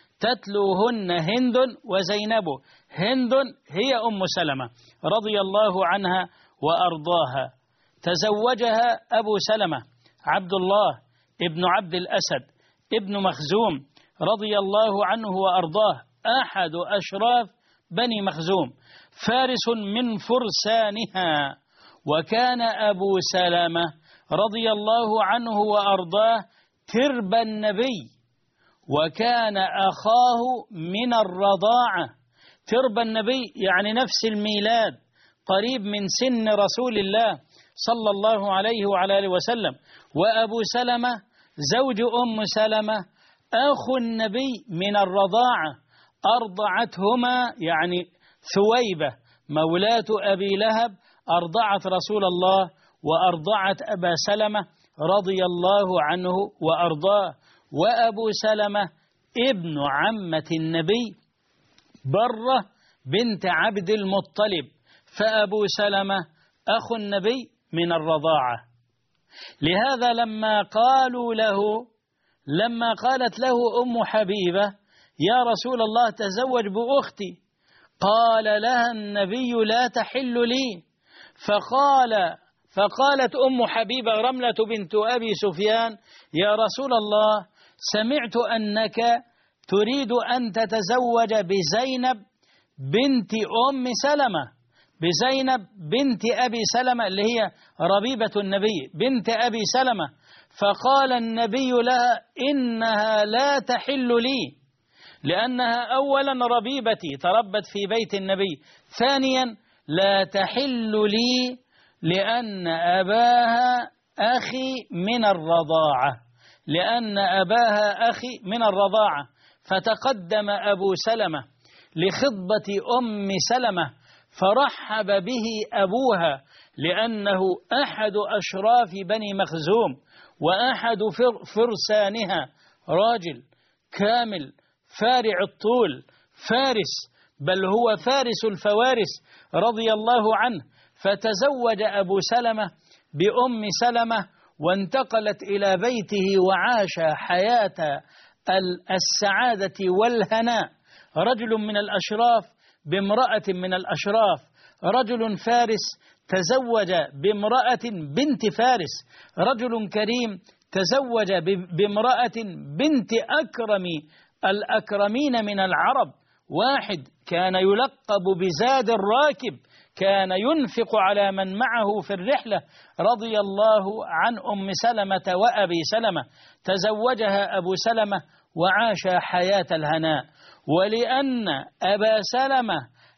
تتلوهن هند وزينب. هند هي أم سلمة رضي الله عنها وأرضاها. تزوجها أبو سلمة عبد الله ابن عبد الأسد ابن مخزوم رضي الله عنه وأرضاه، أحد أشراف بني مخزوم، فارس من فرسانها. وكان أبو سلمة رضي الله عنه وأرضاه ترب النبي، وكان أخاه من الرضاعة. ترب النبي يعني نفس الميلاد، قريب من سن رسول الله صلى الله عليه وعلى آله وسلم. وأبو سلمة زوج أم سلمة أخو النبي من الرضاعة، أرضعتهما يعني ثويبة مولاة أبي لهب أرضعت رسول الله وأرضعت أبا سلمة رضي الله عنه وأرضاه. وأبو سلمة ابن عمة النبي برة بنت عبد المطلب، فأبو سلمة أخو النبي من الرضاعة. لهذا لما قالوا له لما قالت له أم حبيبة يا رسول الله تزوج بأختي، قال لها النبي لا تحل لي. فقال فقالت أم حبيبة رملة بنت أبي سفيان يا رسول الله سمعت أنك تريد أن تتزوج بزينب بنت أم سلمة، بزينب بنت أبي سلمة اللي هي ربيبة النبي بنت أبي سلمة. فقال النبي لها إنها لا تحل لي، لأنها أولا ربيبتي تربت في بيت النبي، ثانيا لا تحل لي لأن أباها أخي من الرضاعة، لأن أباها أخي من الرضاعة. فتقدم أبو سلمة لخطبة أم سلمة فرحب به أبوها، لأنه أحد أشراف بني مخزوم وأحد فرسانها، راجل كامل فارع الطول، فارس، بل هو فارس الفوارس رضي الله عنه. فتزوج أبو سلمة بأم سلمة وانتقلت إلى بيته وعاش حياة السعادة والهناء. رجل من الأشراف بامرأة من الأشراف، رجل فارس تزوج بامرأة بنت فارس، رجل كريم تزوج بامرأة بنت أكرم الأكرمين من العرب. واحد كان يلقب بزاد الراكب، كان ينفق على من معه في الرحلة، رضي الله عن أم سلمة وأبي سلمة. تزوجها أبو سلمة وعاش حياة الهناء. ولأن أبا سلمة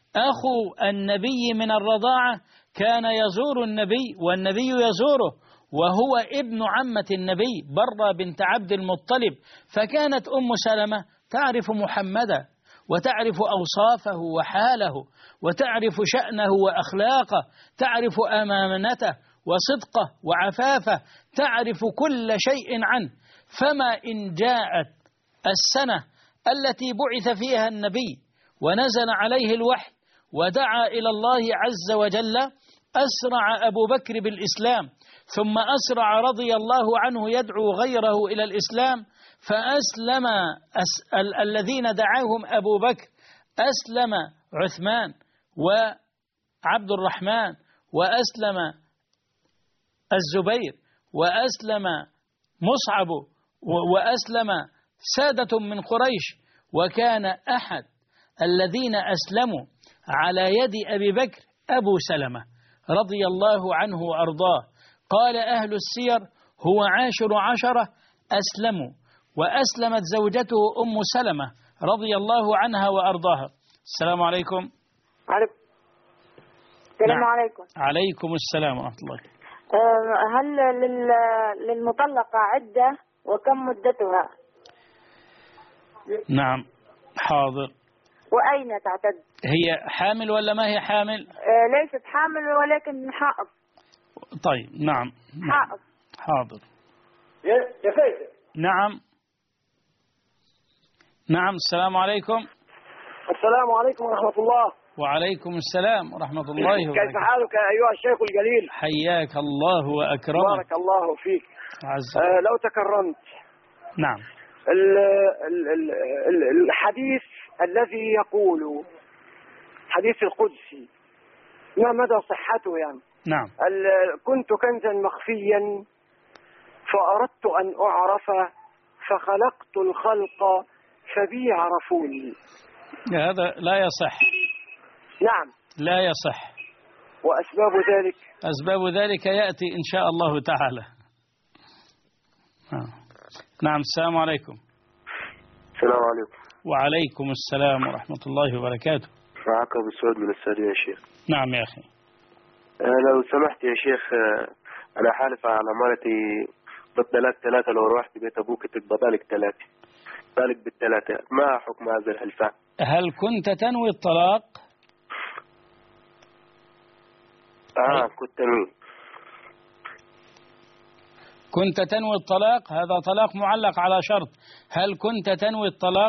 أخو النبي من الرضاعة كان يزور النبي والنبي يزوره، وهو ابن عمة النبي برة بنت عبد المطلب. فكانت أم سلمة تعرف محمدا وتعرف أوصافه وحاله وتعرف شأنه وأخلاقه، تعرف أمانته وصدقه وعفافه، تعرف كل شيء عنه. فما إن جاءت السنة التي بعث فيها النبي ونزل عليه الوحي ودعا إلى الله عز وجل، أسرع أبو بكر بالإسلام، ثم أسرع رضي الله عنه يدعو غيره إلى الإسلام، فأسلم أس ال الذين دعاهم أبو بكر، أسلم عثمان وعبد الرحمن، وأسلم الزبير، وأسلم مصعب، وأسلم سادة من قريش. وكان أحد الذين أسلموا على يد أبي بكر أبو سلمة رضي الله عنه وأرضاه. قال أهل السير هو عاشر عشرة أسلموا، وأسلمت زوجته أم سلمة رضي الله عنها وأرضاها. السلام عليكم. عليكم السلام. نعم. عليكم. عليكم السلام ورحمة الله. هل للمطلقة عدة وكم مدتها؟ نعم حاضر. وأين تعتد؟ هي حامل ولا ما هي حامل؟ ليست حامل ولكن حائض. طيب نعم. حائض. حاضر. يا فايدة. نعم نعم. السلام عليكم. السلام عليكم ورحمة الله. وعليكم السلام ورحمة الله وبركاته. كيف حالك أيها الشيخ الجليل؟ حياك الله وأكرمك. بارك الله فيك. عز. آه لو تكرمت. نعم. ال ال ال الحديث الذي يقول حديث القدسي ما مدى صحته يعني؟ نعم. كنت كنزا مخفيا فأردت أن أعرف فخلقت الخلق فبي عرفوني. هذا لا يصح. نعم لا يصح. وأسباب ذلك؟ أسباب ذلك يأتي إن شاء الله تعالى. نعم. السلام عليكم. السلام عليكم. وعليكم السلام ورحمة الله وبركاته. معك أبو سعود من السعودية يا شيخ. نعم يا أخي. لو سمحت يا شيخ، أنا حالف على أمانتي بالثلاث ثلاثة، لو روحت بيت أبوك تبقى ذلك ثلاثة ذلك بالثلاثة، ما حكم هذا الحلفان؟ هل كنت تنوي الطلاق؟ آه كنت تنوي. كنت تنوي الطلاق؟ هذا طلاق معلق على شرط. هل كنت تنوي الطلاق؟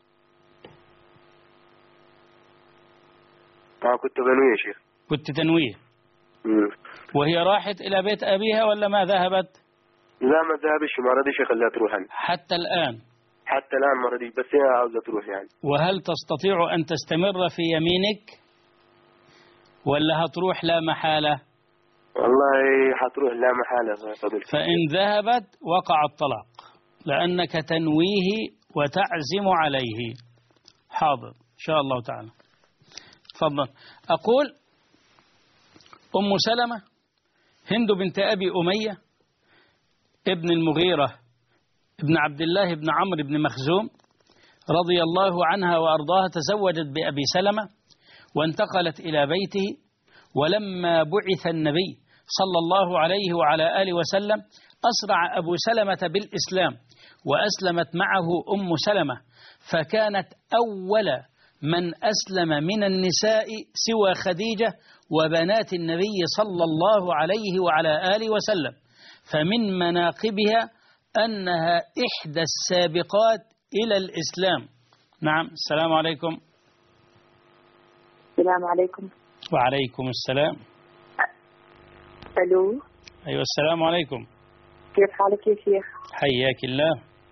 آه كنت بنوي يا شيخ. كنت تنويه. مم. وهي راحت إلى بيت أبيها ولا ما ذهبت؟ لا ما ذهبش، ما رضيش أخليها تروح أنا. حتى الآن؟ حتى الآن ما رضيش، بس هي عاوزة تروح يعني. وهل تستطيع أن تستمر في يمينك ولا هتروح لا محالة؟ والله حتروح لا محالة. فإن ذهبت وقع الطلاق لأنك تنويه وتعزم عليه. حاضر إن شاء الله تعالى. تفضل. أقول أم سلمة هند بنت أبي أمية ابن المغيرة ابن عبد الله بن عمرو بن مخزوم رضي الله عنها وأرضاها، تزوجت بأبي سلمة وانتقلت إلى بيته. ولما بعث النبي صلى الله عليه وعلى آله وسلم أسرع أبو سلمة بالإسلام، وأسلمت معه أم سلمة، فكانت أول من أسلم من النساء سوى خديجة وبنات النبي صلى الله عليه وعلى آله وسلم. فمن مناقبها أنها إحدى السابقات إلى الإسلام. نعم. السلام عليكم. السلام عليكم. وعليكم السلام. ألو. أيوة السلام عليكم. كيف حالك يا شيخ؟ حياك الله.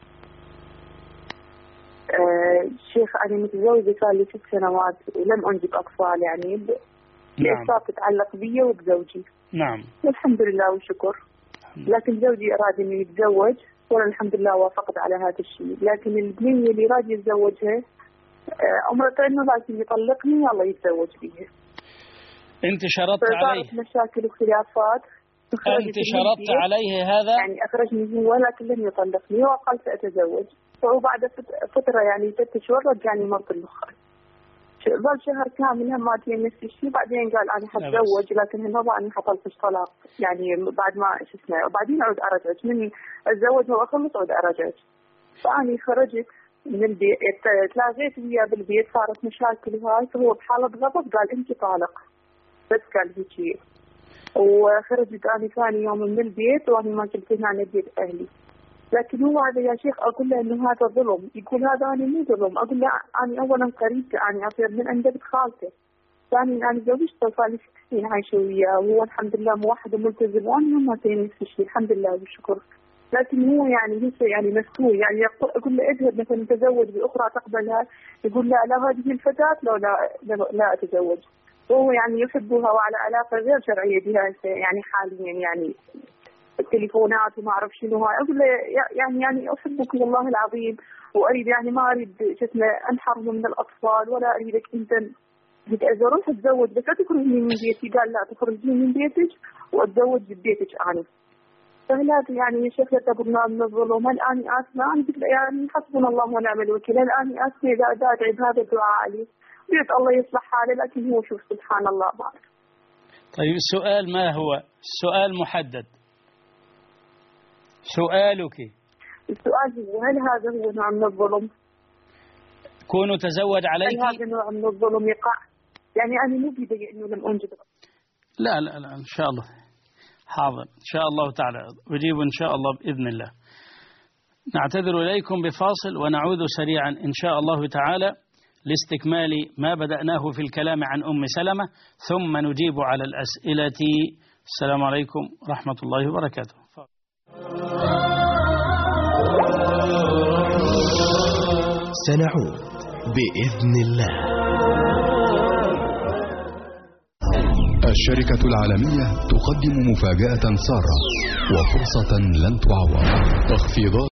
آه شيخ أنا متزوجة صار لي ست سنوات ولم أنجب أطفال يعني لأسباب تتعلق بي وبزوجي. نعم. والحمد لله والشكر. لكن زوجي أراد إنه يتزوج وأنا الحمد لله وافقت على هذا الشيء، لكن البنية اللي راد يتزوجها أمرت إنه لازم يطلقني والله يتزوج بيها. أنت شرطت عليه؟ صارت مشاكل وخلافات. أنت شرطت عليه هذا؟ يعني أخرجني هو لكن لم يطلقني وقال سأتزوج، وبعد فترة يعني ست شهور رجعني مرض النخاع. ظل شهر كامل هم مادين نفس الشيء، بعدين قال أنا حتزوج لكن هالمرة أنا حطلقش طلاق يعني بعد ما شو اسمه، وبعدين أعود أرجعك من أتزوج وأخلص أعود أرجعك. فأني خرجت من البيت تلاقيت وياه بالبيت، صارت مشاكل وهاي، فهو بحالة غضب قال أنت طالق، بس قال هيك. وخرجت أنا ثاني يوم من البيت وأنا ما كنت هنا بيت أهلي. لكن هو هذا يا شيخ أقول له إنه هذا ظلم، يقول هذا أنا مو ظلم. أقول له أنا أولا قريبته، أنا أصير من عند بنت خالته، يعني يعني زوجته صار لي ست سنين عايشة وياه، وهو الحمد لله موحد وملتزم، وأنا ما تين نفس الشيء الحمد لله والشكر. لكن هو يعني لسه يعني مسؤول، يعني أقول له اذهب مثلا تزوج بأخرى تقبلها، يقول لا لا هذه الفتاة لا لا لا, لا أتزوج. وهو يعني يحبها وعلى علاقة غير شرعية بها يعني حاليا، يعني التليفونات وما أعرف شنو هاي. أقول له يعني يعني أحبك والله العظيم، وأريد يعني ما أريد جسمه أنحرم من الأطفال، ولا أريدك أنت إذا رحت أتزوج بس لا تخرجني من بيتي. قال لا تخرجني من بيتك وأتزوج ببيتك أنا. فهلا يعني يا شيخ لا تبرنا من الظلم. الآن آسمة أنا قلت يعني حسبنا الله ونعم الوكيل. الآن آسمة إذا أدعي بهذا الدعاء عليه بيت الله يصلح حاله، لكن هو شوف سبحان الله بعرف. طيب السؤال ما هو؟ السؤال محدد. سؤالك السؤال هو هل هذا هو نوع من الظلم؟ كونه تزوج عليك؟ هل هذا نوع من الظلم يقع؟ يعني أنا مو بيدي إنه لم أنجب. لا لا لا إن شاء الله حاضر إن شاء الله تعالى أجيب إن شاء الله بإذن الله. نعتذر إليكم بفاصل ونعود سريعا إن شاء الله تعالى لاستكمال ما بدأناه في الكلام عن أم سلمة، ثم نجيب على الأسئلة. السلام عليكم ورحمة الله وبركاته. سنعود بإذن الله. الشركة العالمية تقدم مفاجأة سارة وفرصة لن تعوض، تخفيضات